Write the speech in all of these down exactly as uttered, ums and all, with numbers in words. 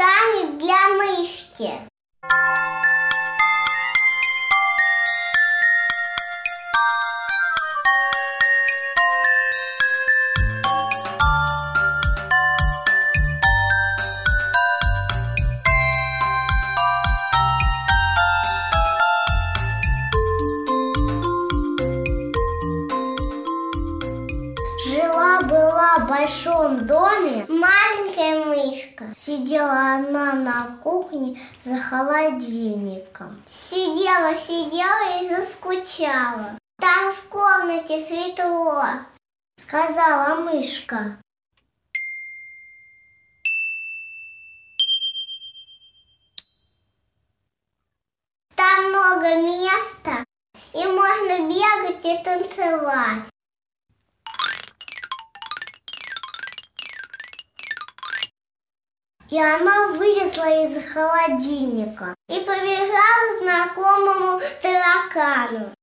Танец для мышки. Жила-была в большом доме маленькая мышка. Сидела она на кухне за холодильником. Сидела, сидела и заскучала. Там в комнате светло, сказала мышка. Там много места, и можно бегать и танцевать. И она вылезла из холодильника и побежала к знакомому таракану.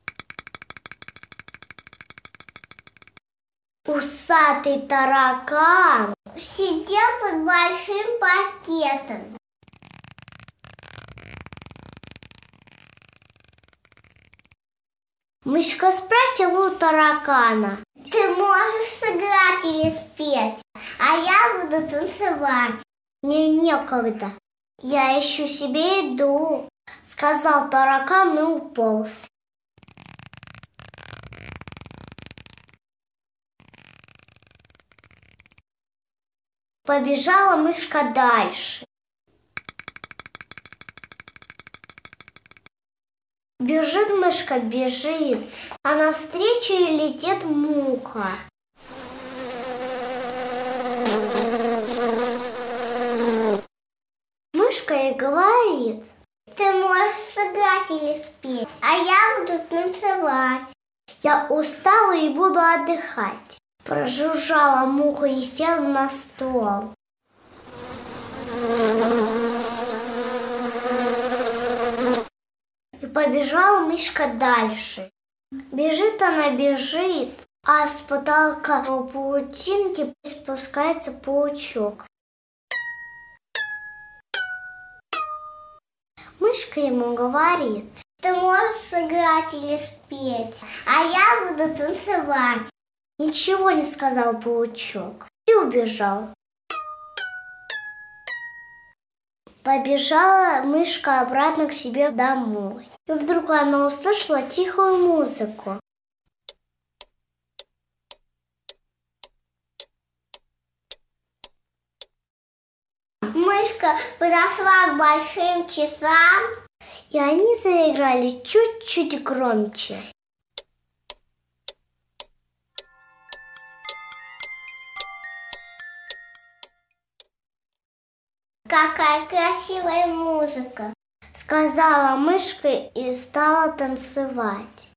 Усатый таракан сидел под большим пакетом. Мышка спросила у таракана: ты можешь сыграть или спеть, а я буду танцевать? Мне некогда, я ищу себе еду, сказал таракан и уполз. Побежала мышка дальше. Бежит мышка, бежит, а навстречу ей летит муха. Мышка ей говорит: ты можешь сыграть или спеть, а я буду танцевать. Я устала и буду отдыхать. Прожужжала муха и села на стол. И побежала мышка дальше. Бежит она, бежит, а с потолка у паутинки спускается паучок. Мышка ему говорит: ты можешь сыграть или спеть, а я буду танцевать. Ничего не сказал паучок и убежал. Побежала мышка обратно к себе домой. И вдруг она услышала тихую музыку. Мышка подошла к большим часам, и они заиграли чуть-чуть громче. какая красивая музыка, сказала мышка и стала танцевать.